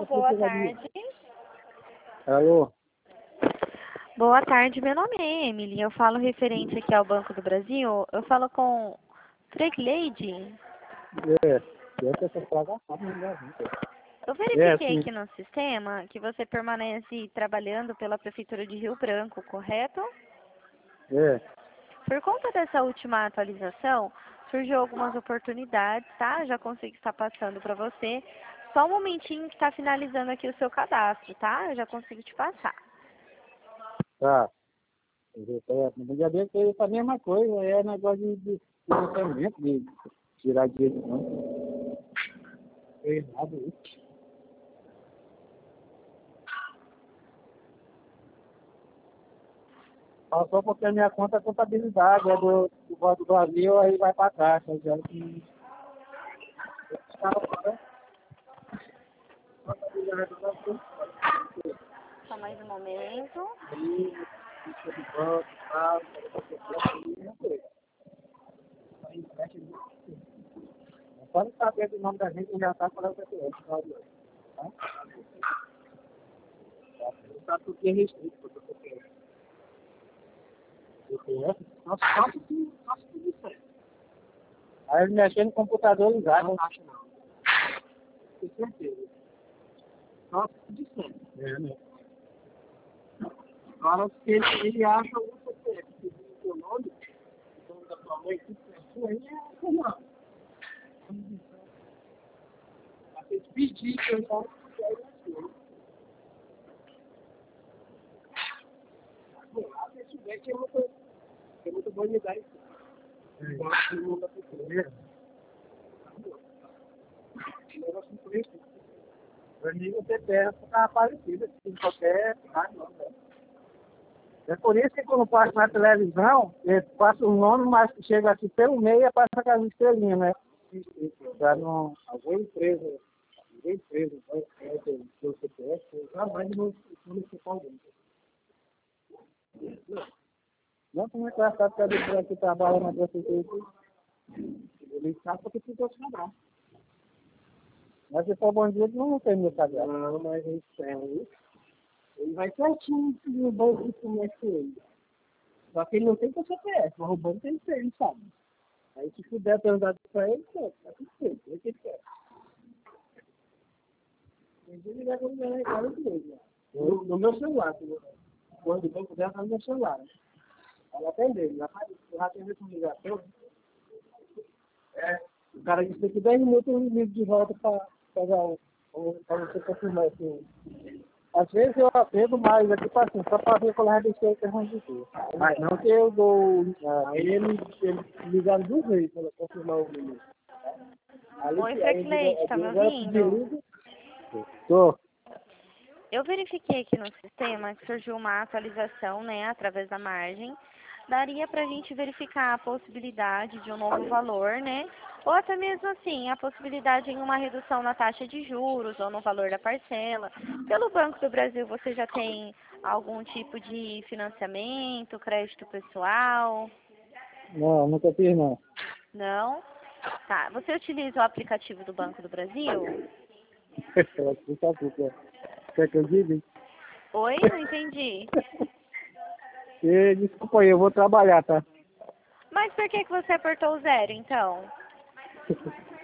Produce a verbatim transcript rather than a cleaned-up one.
Boa tarde. Alô? Boa tarde, meu nome é Emily. Eu falo referente aqui ao Banco do Brasil. Eu falo com Lady. É, eu tô sem pagar nada na minha vida. Eu É, verifiquei sim. aqui no sistema que você permanece trabalhando pela Prefeitura de Rio Branco, correto? É. Por conta dessa última atualização, surgiu algumas oportunidades, tá? Já consigo estar passando para você. Só um momentinho que está finalizando aqui o seu cadastro, tá? Eu já consigo te passar. Tá. É, no dia dele foi a mesma coisa, é negócio de, de financiamento, de tirar dinheiro do banco. Foi errado isso. Passou porque a minha conta é contabilidade, é do, do Banco do Brasil, aí vai pra caixa. Já que... Só mais um momento. Aí, ficha de banco, tal, não pode saber do nome da gente, já tá falando que é tá? Tá tudo bem restrito, porque C P F, nós faço tudo, faço tudo isso aí. Aí ele mexendo no computador ligado. Não acho não. Com certeza. Faço tudo isso aí. É, né? Agora, se ele, ele acha algum C P F, que diz o seu nome, o nome da sua mãe, tudo certinho, aí é normal. Mas tem que pedir que eu falo que é isso. Bom, lá se tiver, que é muita, é muita boa idade. Igual todo mundo da cultura. Negócio de preço. Pra mim, você pega ficar parecido, assim, qualquer rádio, não, né? É por isso que quando passa na televisão, ele passa o nome, mas chega aqui pelo meio e passa aquelas estrelinhas, né? Já não. Alguma empresa, alguma empresa, vai ter o C P F, já vai no municipal dele. Não. Não, como é que vai estar porque a que trabalha na prefeitura? Ele sabe porque ficou trabalhar. Mas se for bom dia, ele não tem meu cadastro. Não, mas ele tem. Ele vai certinho no banco de comércio com ele. Só que ele não tem com o C P F, mas o banco tem que ter, ele sabe. Aí se puder ter andado pra ele, pô, tá tudo certo, é o que ele quer. Tem que ligar pra ele agora mesmo. No, no meu celular, quando o banco dela tá no meu celular. Ela atendeu, já já atendeu com ligação. É, o cara disse que daqui dez minutos eu ligo de volta pra pegar o, pra você confirmar assim. Às vezes eu atendo mais, é tipo assim, só para ver qual é a deixei que é ruim de ter. Mas não que eu dou. Aí ele, ele ligaram duas vezes para confirmar o número. Oi, Leite, tá me ouvindo? Tô. Eu verifiquei aqui no sistema que surgiu uma atualização, né, através da margem. Daria para a gente verificar a possibilidade de um novo valor, né? Ou até mesmo assim, a possibilidade em uma redução na taxa de juros ou no valor da parcela. Pelo Banco do Brasil, você já tem algum tipo de financiamento, crédito pessoal? Não, nunca fiz não. Não? Tá. Você utiliza o aplicativo do Banco do Brasil? Ela fica puta. Quer que eu diga? Oi? Não entendi. E, desculpa aí, eu vou trabalhar, tá? Mas por que que você apertou o zero, então?